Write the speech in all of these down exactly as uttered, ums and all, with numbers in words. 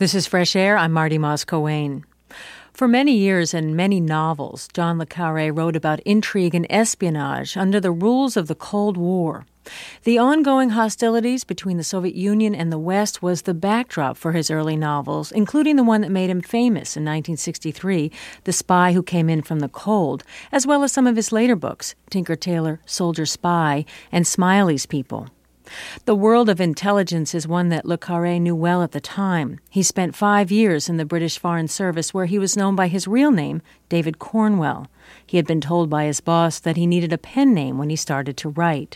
This is Fresh Air. I'm Marty Moss-Coane. For many years and many novels, John le Carré wrote about intrigue and espionage under the rules of the Cold War. The ongoing hostilities between the Soviet Union and the West was the backdrop for his early novels, including the one that made him famous in nineteen sixty-three, The Spy Who Came In From the Cold, as well as some of his later books, Tinker Tailor, Soldier Spy, and Smiley's People. The world of intelligence is one that le Carré knew well at the time. He spent five years in the British Foreign Service, where he was known by his real name, David Cornwell. He had been told by his boss that he needed a pen name when he started to write.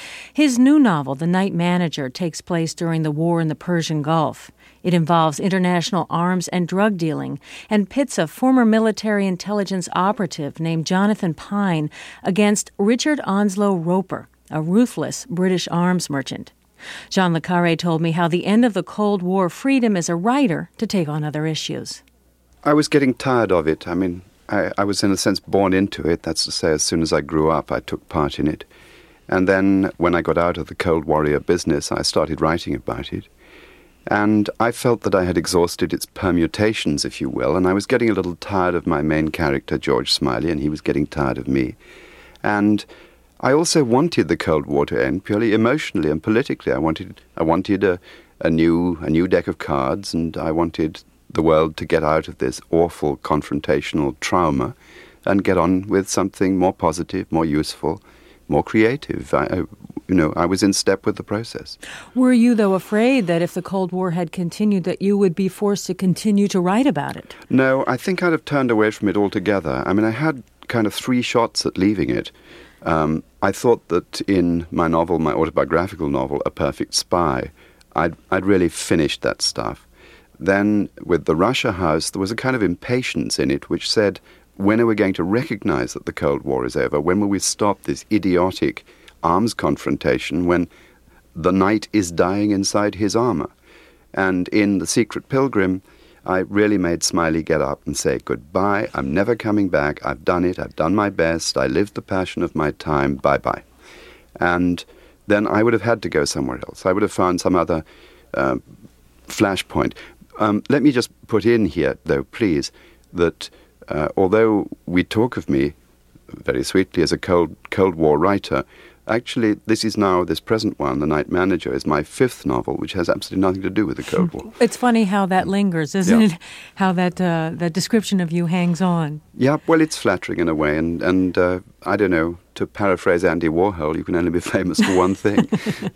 His new novel, The Night Manager, takes place during the war in the Persian Gulf. It involves international arms and drug dealing and pits a former military intelligence operative named Jonathan Pine against Richard Onslow Roper, a ruthless British arms merchant. John le Carré told me how the end of the Cold War freed him as a writer to take on other issues. I was getting tired of it. I mean, I, I was in a sense born into it. That's to say, as soon as I grew up, I took part in it. And then when I got out of the Cold Warrior business, I started writing about it. And I felt that I had exhausted its permutations, if you will, and I was getting a little tired of my main character, George Smiley, and he was getting tired of me. And I also wanted the Cold War to end purely emotionally and politically. I wanted I wanted a, a new a new deck of cards, and I wanted the world to get out of this awful confrontational trauma and get on with something more positive, more useful, more creative. I, I, you know, I was in step with the process. Were you, though, afraid that if the Cold War had continued, that you would be forced to continue to write about it? No, I think I'd have turned away from it altogether. I mean, I had kind of three shots at leaving it. Um, I thought that in my novel, my autobiographical novel, A Perfect Spy, I'd, I'd really finished that stuff. Then, with The Russia House, there was a kind of impatience in it which said, when are we going to recognize that the Cold War is over? When will we stop this idiotic arms confrontation when the knight is dying inside his armor? And in The Secret Pilgrim, I really made Smiley get up and say, goodbye, I'm never coming back, I've done it, I've done my best, I lived the passion of my time, bye-bye. And then I would have had to go somewhere else. I would have found some other uh, flashpoint. Um, let me just put in here, though, please, that Uh, although we talk of me very sweetly as a Cold, Cold War writer, actually this is now, this present one, The Night Manager, is my fifth novel, which has absolutely nothing to do with the Cold War. It's funny how that lingers, isn't yeah. it? How that uh, that description of you hangs on. Yeah, well, it's flattering in a way, and, and uh, I don't know, to paraphrase Andy Warhol, you can only be famous for one thing.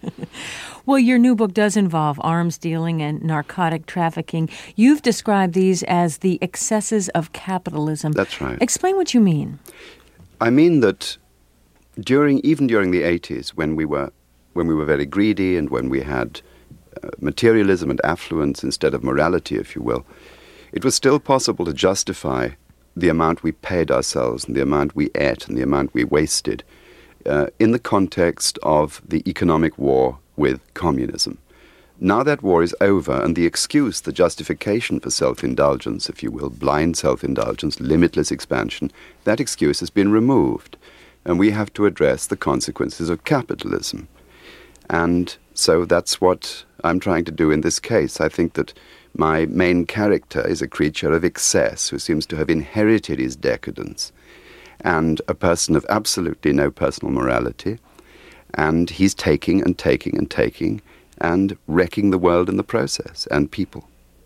Well, your new book does involve arms dealing and narcotic trafficking. You've described these as the excesses of capitalism. That's right. Explain what you mean. I mean that during, even during the eighties, when we were, when we were very greedy and when we had uh, materialism and affluence instead of morality, if you will, it was still possible to justify the amount we paid ourselves and the amount we ate and the amount we wasted uh, in the context of the economic war with communism. Now that war is over, and the excuse, the justification for self-indulgence, if you will, blind self-indulgence, limitless expansion, that excuse has been removed. And we have to address the consequences of capitalism. And so that's what I'm trying to do in this case. I think that my main character is a creature of excess who seems to have inherited his decadence, and a person of absolutely no personal morality. And he's taking and taking and taking and wrecking the world in the process, and people.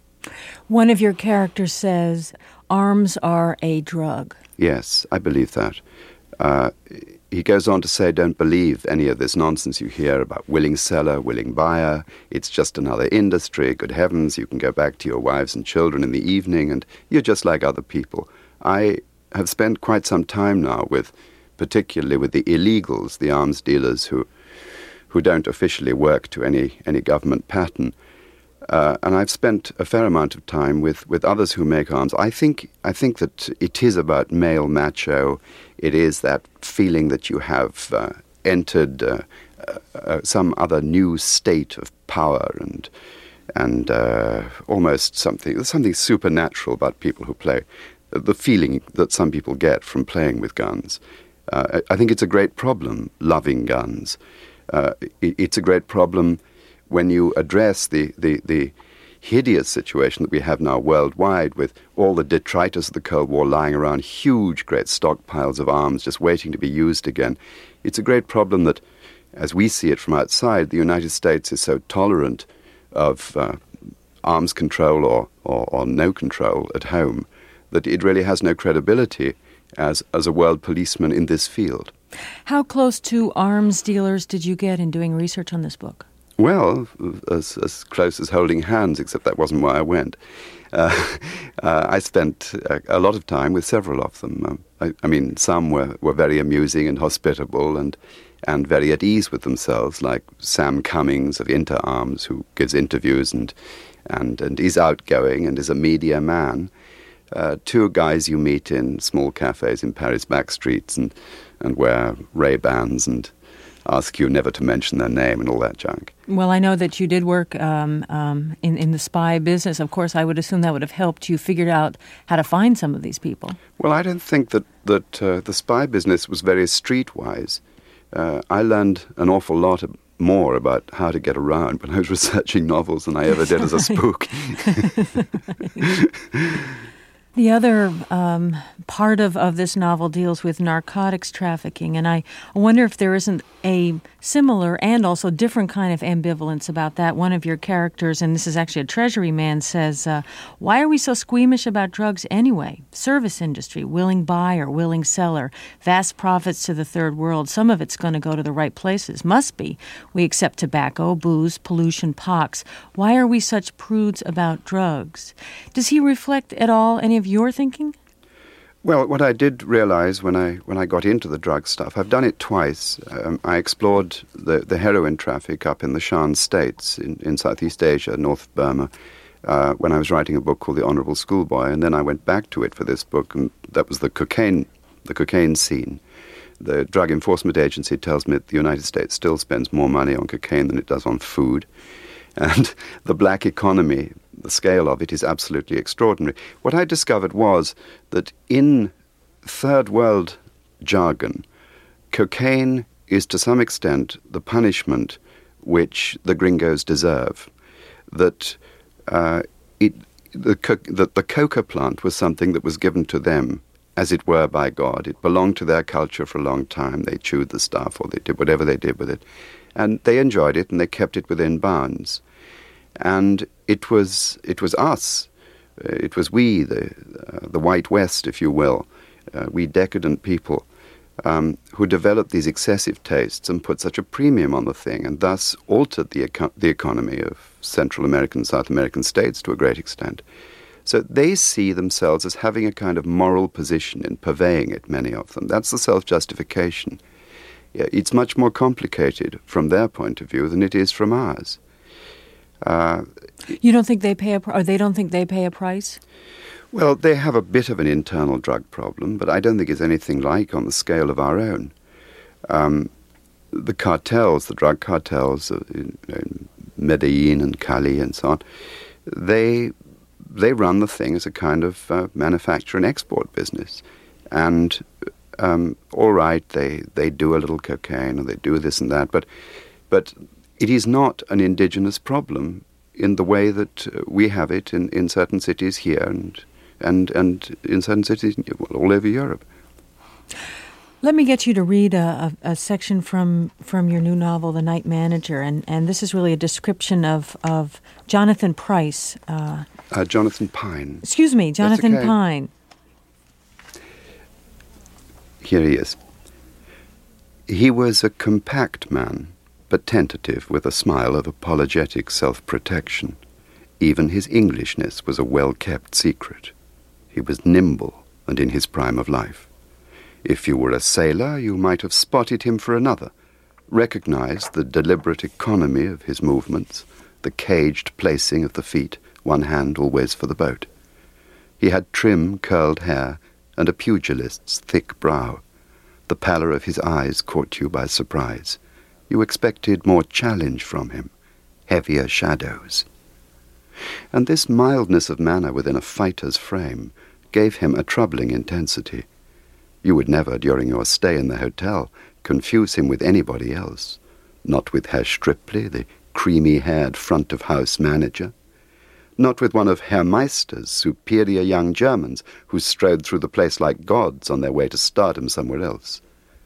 One of your characters says, arms are a drug. Yes, I believe that. Uh, he goes on to say, don't believe any of this nonsense you hear about willing seller, willing buyer. It's just another industry. Good heavens, you can go back to your wives and children in the evening, and you're just like other people. I have spent quite some time now with particularly with the illegals, the arms dealers who who don't officially work to any any government pattern. Uh, and I've spent a fair amount of time with, with others who make arms. I think I think that it is about male macho. It is that feeling that you have uh, entered uh, uh, some other new state of power and and uh, almost something there's something supernatural about people who play. The feeling that some people get from playing with guns. Uh, I think it's a great problem, loving guns. Uh, it, it's a great problem when you address the, the, the hideous situation that we have now worldwide, with all the detritus of the Cold War lying around, huge, great stockpiles of arms just waiting to be used again. It's a great problem that, as we see it from outside, the United States is so tolerant of uh, arms control or, or, or no control at home that it really has no credibility as, as a world policeman in this field. How close to arms dealers did you get in doing research on this book? Well, as, as close as holding hands, except that wasn't why I went. Uh, uh, I spent a, a lot of time with several of them. Um, I, I mean, some were, were very amusing and hospitable and, and very at ease with themselves, like Sam Cummings of Interarms, who gives interviews and, and, and is outgoing and is a media man. Uh, two guys you meet in small cafes in Paris back streets and, and wear Ray-Bans and ask you never to mention their name and all that junk. Well, I know that you did work um, um, in, in the spy business. Of course, I would assume that would have helped you figure out how to find some of these people. Well, I don't think that, that uh, the spy business was very streetwise. Uh, I learned an awful lot of, more about how to get around when I was researching novels than I ever did as a spook. The other um, part of, of this novel deals with narcotics trafficking, and I wonder if there isn't a similar and also different kind of ambivalence about that. One of your characters, and this is actually a Treasury man, says, uh, why are we so squeamish about drugs anyway? Service industry, willing buyer, willing seller, vast profits to the third world. Some of it's going to go to the right places. Must be. We accept tobacco, booze, pollution, pox. Why are we such prudes about drugs? Does he reflect at all any of your thinking? Well, what I did realize when I when I got into the drug stuff, I've done it twice. Um, I explored the, the heroin traffic up in the Shan states in, in Southeast Asia, North of Burma, uh, when I was writing a book called The Honorable Schoolboy, and then I went back to it for this book, and that was the cocaine, the cocaine scene. The Drug Enforcement Agency tells me that the United States still spends more money on cocaine than it does on food. And the black economy, the scale of it is absolutely extraordinary. What I discovered was that in third world jargon, cocaine is to some extent the punishment which the gringos deserve. That uh, it, the, co- that the coca plant was something that was given to them, as it were, by God. It belonged to their culture for a long time. They chewed the stuff or they did whatever they did with it. And they enjoyed it and they kept it within bounds. And it was it was us, uh, it was we, the uh, the white West, if you will, uh, we decadent people, um, who developed these excessive tastes and put such a premium on the thing, and thus altered the eco- the economy of Central American, South American states to a great extent. So they see themselves as having a kind of moral position in purveying it, many of them. That's the self-justification. Yeah, it's much more complicated from their point of view than it is from ours. Uh, you don't think they pay a, or they don't think they pay a price? Well, they have a bit of an internal drug problem, but I don't think it's anything like on the scale of our own. Um, the cartels, the drug cartels uh, in, in Medellin and Cali and so on, they they run the thing as a kind of uh, manufacture and export business. And um, all right, they, they do a little cocaine or they do this and that, but but it is not an indigenous problem in the way that uh, we have it in, in certain cities here and and and in certain cities all over Europe. Let me get you to read a, a, a section from, from your new novel, The Night Manager, and, and this is really a description of, of Jonathan Pryce. Uh, uh, Jonathan Pine. Excuse me, Jonathan okay. Pine. Here he is. He was a compact man, but tentative, with a smile of apologetic self-protection. Even his Englishness was a well-kept secret. He was nimble and in his prime of life. If you were a sailor, you might have spotted him for another, recognized the deliberate economy of his movements, the caged placing of the feet, one hand always for the boat. He had trim, curled hair and a pugilist's thick brow. The pallor of his eyes caught you by surprise. You expected more challenge from him, heavier shadows. And this mildness of manner within a fighter's frame gave him a troubling intensity. You would never, during your stay in the hotel, confuse him with anybody else, not with Herr Stripley, the creamy-haired front-of-house manager, not with one of Herr Meister's superior young Germans who strode through the place like gods on their way to stardom somewhere else.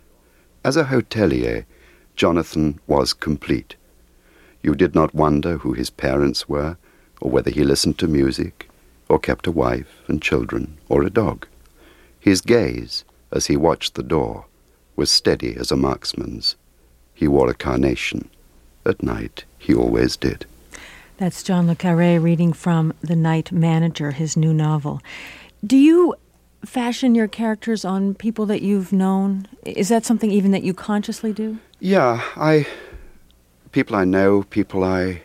As a hotelier, Jonathan was complete. You did not wonder who his parents were, or whether he listened to music, or kept a wife and children, or a dog. His gaze, as he watched the door, was steady as a marksman's. He wore a carnation. At night, he always did. That's John le Carré reading from The Night Manager, his new novel. Do you fashion your characters on people that you've known? Is that something even that you consciously do? Yeah, I... people I know, people I,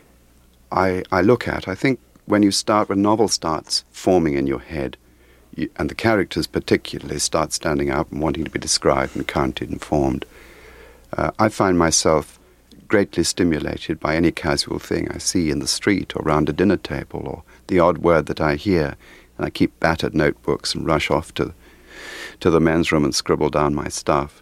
I, I look at. I think when you start, when a novel starts forming in your head, you, and the characters particularly start standing out and wanting to be described and counted and formed, uh, I find myself greatly stimulated by any casual thing I see in the street or round a dinner table, or the odd word that I hear, and I keep battered notebooks and rush off to, to the men's room and scribble down my stuff.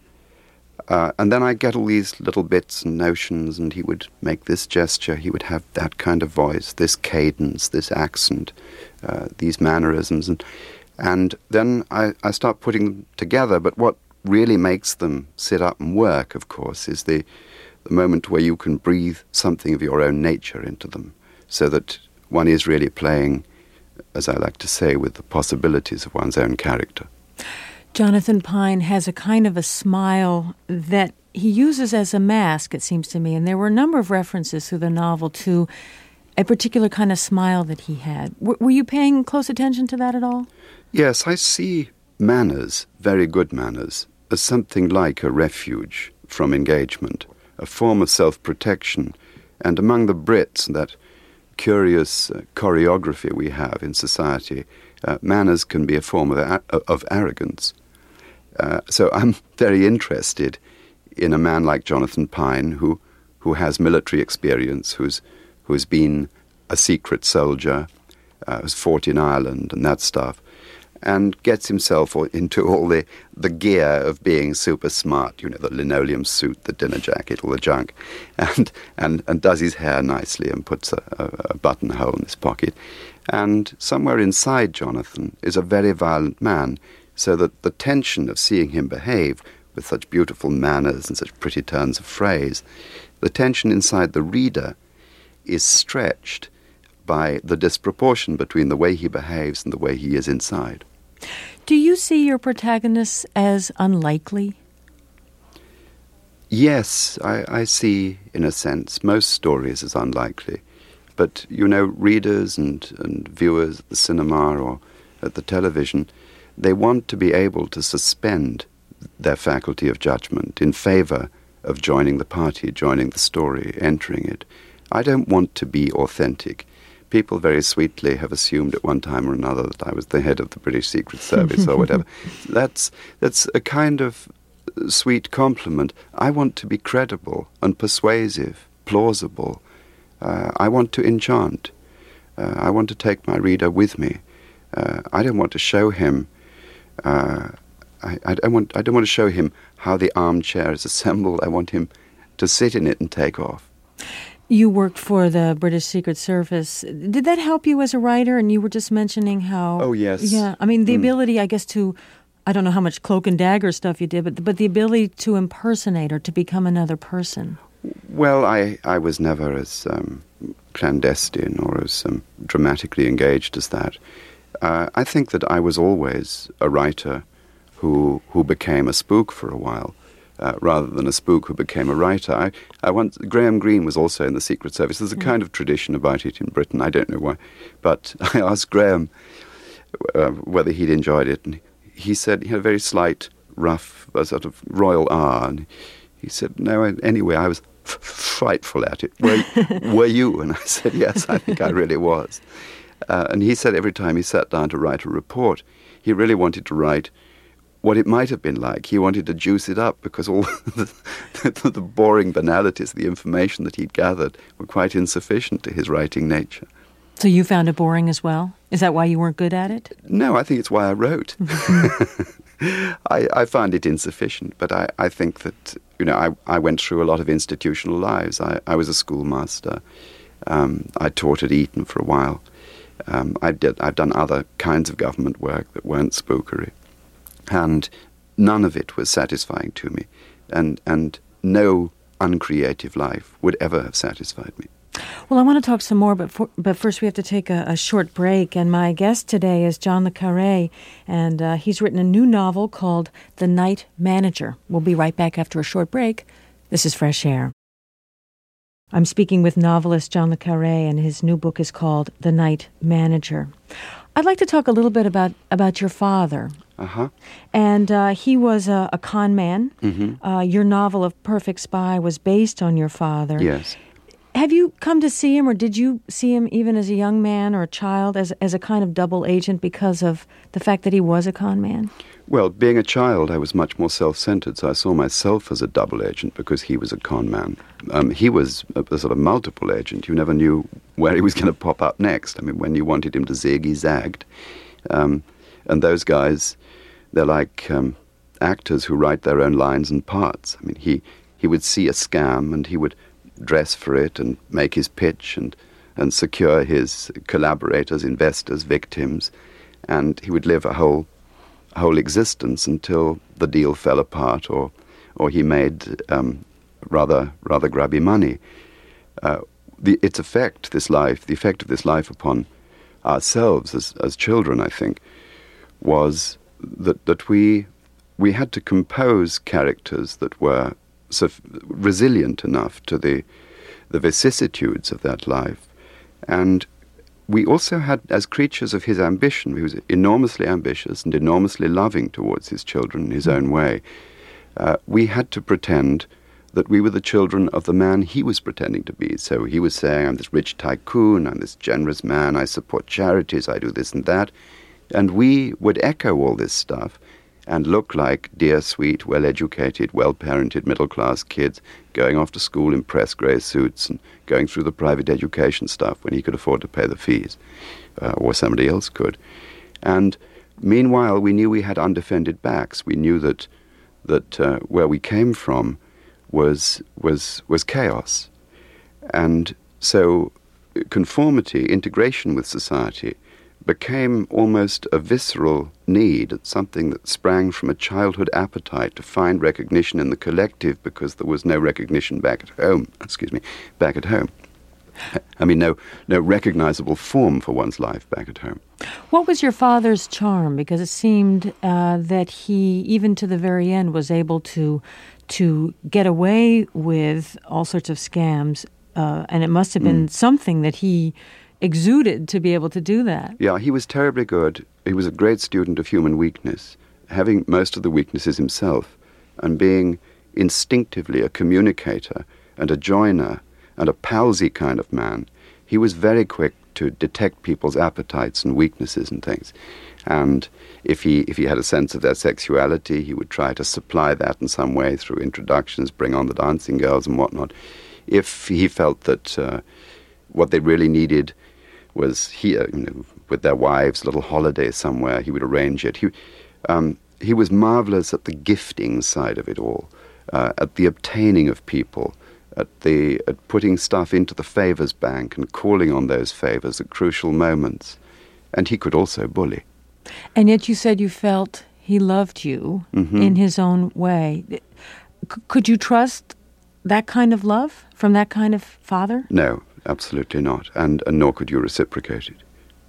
Uh, and then I get all these little bits and notions, and he would make this gesture, he would have that kind of voice, this cadence, this accent, uh, these mannerisms, and and then I, I start putting them together. But what really makes them sit up and work, of course, is the, the moment where you can breathe something of your own nature into them, so that one is really playing, as I like to say, with the possibilities of one's own character. Jonathan Pine has a kind of a smile that he uses as a mask, it seems to me, and there were a number of references through the novel to a particular kind of smile that he had. W- were you paying close attention to that at all? Yes, I see manners, very good manners, as something like a refuge from engagement, a form of self-protection, and among the Brits, that curious uh, choreography we have in society, uh, manners can be a form of, a- of arrogance. Uh, so I'm very interested in a man like Jonathan Pine, who, who has military experience, who's, who's been a secret soldier, uh, who's fought in Ireland and that stuff, and gets himself into all the, the gear of being super smart, you know, the linoleum suit, the dinner jacket, all the junk, and and, and does his hair nicely and puts a, a, a buttonhole in his pocket. And somewhere inside Jonathan is a very violent man, so that the tension of seeing him behave with such beautiful manners and such pretty turns of phrase, the tension inside the reader is stretched by the disproportion between the way he behaves and the way he is inside. Do you see your protagonists as unlikely? Yes, I, I see, in a sense, most stories as unlikely. But, you know, readers and, and viewers at the cinema or at the television, they want to be able to suspend their faculty of judgment in favor of joining the party, joining the story, entering it. I don't want to be authentic. People very sweetly have assumed at one time or another that I was the head of the British Secret Service or whatever. That's that's a kind of sweet compliment. I want to be credible and persuasive, plausible. Uh, I want to enchant. Uh, I want to take my reader with me. Uh, I don't want to show him. Uh, I, I don't want. I don't want to show him how the armchair is assembled. I want him to sit in it and take off. You worked for the British Secret Service. Did that help you as a writer? And you were just mentioning how... Oh, yes. Yeah, I mean, the mm. ability, I guess, to... I don't know how much cloak and dagger stuff you did, but but the ability to impersonate or to become another person. Well, I, I was never as um, clandestine or as um, dramatically engaged as that. Uh, I think that I was always a writer who who became a spook for a while. Uh, rather than a spook who became a writer. I, I once, Graham Greene was also in the Secret Service. There's a kind of tradition about it in Britain. I don't know why. But I asked Graham uh, whether he'd enjoyed it. And he said he had a very slight, rough, a sort of royal R. And he said, no, anyway, I was f- frightful at it. Were, were you? And I said, yes, I think I really was. Uh, and he said every time he sat down to write a report, he really wanted to write what it might have been like. He wanted to juice it up because all the, the, the boring banalities of the information that he'd gathered were quite insufficient to his writing nature. So you found it boring as well? Is that why you weren't good at it? No, I think it's why I wrote. I, I found it insufficient, but I, I think that, you know, I, I went through a lot of institutional lives. I, I was a schoolmaster. Um, I taught at Eton for a while. Um, I did, I've done other kinds of government work that weren't spookery. And none of it was satisfying to me. And, and no uncreative life would ever have satisfied me. Well, I want to talk some more, but for, but first we have to take a, a short break. And my guest today is John le Carré, and uh, he's written a new novel called The Night Manager. We'll be right back after a short break. This is Fresh Air. I'm speaking with novelist John le Carré, and his new book is called The Night Manager. I'd like to talk a little bit about, about your father. Uh-huh. And uh, he was a, a con man. Mm-hmm. Uh, your novel of Perfect Spy was based on your father. Yes. Have you come to see him, or did you see him even as a young man or a child as as a kind of double agent because of the fact that he was a con man? Well, being a child, I was much more self-centered, so I saw myself as a double agent because he was a con man. Um, he was a, a sort of multiple agent. You never knew where he was going to pop up next. I mean, when you wanted him to zig, he zagged. Um, and those guys, they're like um, actors who write their own lines and parts. I mean, he, he would see a scam and he would dress for it and make his pitch and, and secure his collaborators, investors, victims, and he would live a whole whole existence until the deal fell apart or or he made um, rather rather grubby money. Uh, the, its effect, this life, the effect of this life upon ourselves as as children, I think, was that that we we had to compose characters that were so resilient enough to the the vicissitudes of that life. And we also had, as creatures of his ambition, he was enormously ambitious and enormously loving towards his children in his own way, uh, we had to pretend that we were the children of the man he was pretending to be. So he was saying, I'm this rich tycoon, I'm this generous man, I support charities, I do this and that. And we would echo all this stuff and look like dear, sweet, well-educated, well-parented, middle-class kids going off to school in press grey suits and going through the private education stuff when he could afford to pay the fees, uh, or somebody else could. And meanwhile, we knew we had undefended backs. We knew that that uh, where we came from was was was chaos. And so conformity, integration with society, became almost a visceral need, something that sprang from a childhood appetite to find recognition in the collective because there was no recognition back at home, excuse me, back at home. I mean, no no recognizable form for one's life back at home. What was your father's charm? Because it seemed uh, that he, even to the very end, was able to to get away with all sorts of scams, uh, and it must have been mm. something that he exuded to be able to do that. Yeah, he was terribly good. He was a great student of human weakness, having most of the weaknesses himself, and being instinctively a communicator and a joiner and a palsy kind of man. He was very quick to detect people's appetites and weaknesses and things. And if he if he had a sense of their sexuality, he would try to supply that in some way through introductions, bring on the dancing girls and whatnot. If he felt that uh, what they really needed was here, you know, with their wives, little holiday somewhere, he would arrange it. He, um, he was marvelous at the gifting side of it all, uh, at the obtaining of people, at the at putting stuff into the favors bank and calling on those favors at crucial moments. And he could also bully. And yet you said you felt he loved you mm-hmm. in his own way. C- could you trust that kind of love from that kind of father? No. Absolutely not, and, and nor could you reciprocate it.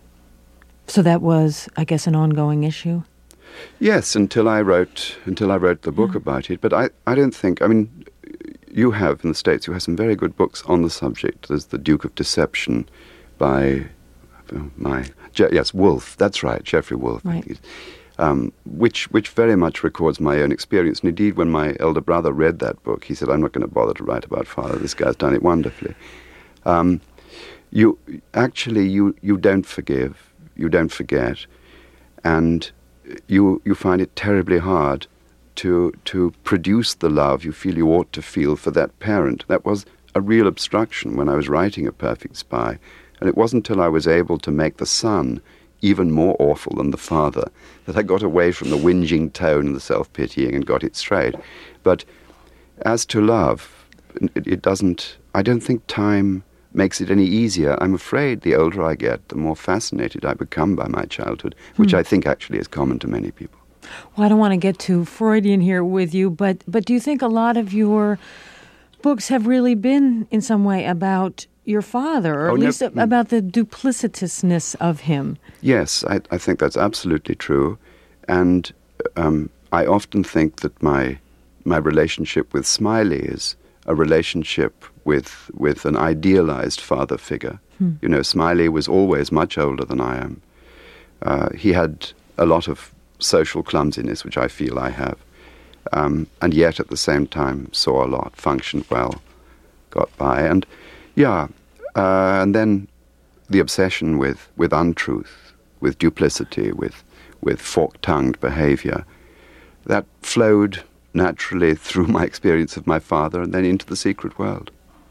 So that was, I guess, an ongoing issue? Yes, until I wrote until I wrote the book yeah. about it. But I, I don't think, I mean, you have, in the States, you have some very good books on the subject. There's The Duke of Deception by, my, Je- yes, Woolf, that's right, Geoffrey Woolf. Right. Um, which which very much records my own experience. And indeed, when my elder brother read that book, he said, I'm not going to bother to write about father, this guy's done it wonderfully. Um, you actually you, you don't forgive, you don't forget, and you you find it terribly hard to to produce the love you feel you ought to feel for that parent. That was a real obstruction when I was writing A Perfect Spy, and it wasn't until I was able to make the son even more awful than the father that I got away from the whinging tone and the self-pitying and got it straight. But as to love, it, it doesn't. I don't think time makes it any easier. I'm afraid the older I get, the more fascinated I become by my childhood, which Hmm. I think actually is common to many people. Well, I don't want to get too Freudian here with you, but but do you think a lot of your books have really been in some way about your father, or Oh, at no, least mm. about the duplicitousness of him? Yes, I, I think that's absolutely true. And um, I often think that my my relationship with Smiley is a relationship with with an idealized father figure. Hmm. You know, Smiley was always much older than I am. Uh, he had a lot of social clumsiness, which I feel I have, um, and yet at the same time saw a lot, functioned well, got by. And yeah, uh, and then the obsession with, with untruth, with duplicity, with, with fork-tongued behavior, that flowed naturally through my experience of my father and then into the secret world.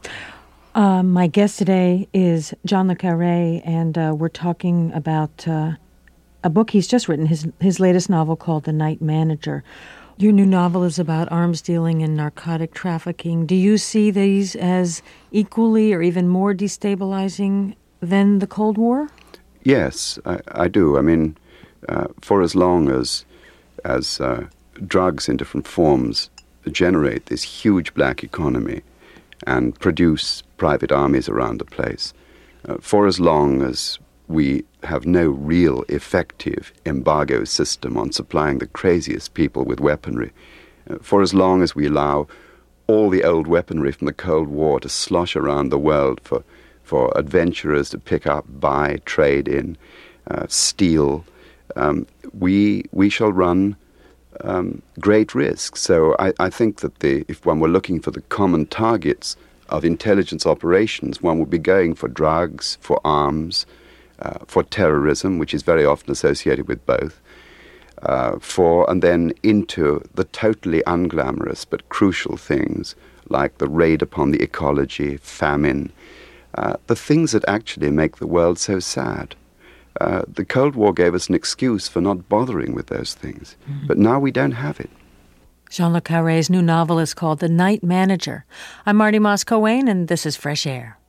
Uh, my guest today is John le Carré, and uh, we're talking about uh, a book he's just written, his his latest novel called The Night Manager. Your new novel is about arms dealing and narcotic trafficking. Do you see these as equally or even more destabilizing than the Cold War? Yes, I, I do. I mean, uh, for as long as as uh, drugs in different forms generate this huge black economy and produce private armies around the place, uh, for as long as we have no real effective embargo system on supplying the craziest people with weaponry, uh, for as long as we allow all the old weaponry from the Cold War to slosh around the world for, for adventurers to pick up, buy, trade in, uh, steal, um, we we shall run um, great risks. So I, I think that the if one were looking for the common targets of intelligence operations, one would be going for drugs, for arms, uh, for terrorism, which is very often associated with both, uh, for and then into the totally unglamorous but crucial things like the raid upon the ecology, famine, uh, the things that actually make the world so sad. Uh, the Cold War gave us an excuse for not bothering with those things, mm-hmm. but now we don't have it. John le Carré's new novel is called The Night Manager. I'm Marty Moss-Coane, and this is Fresh Air.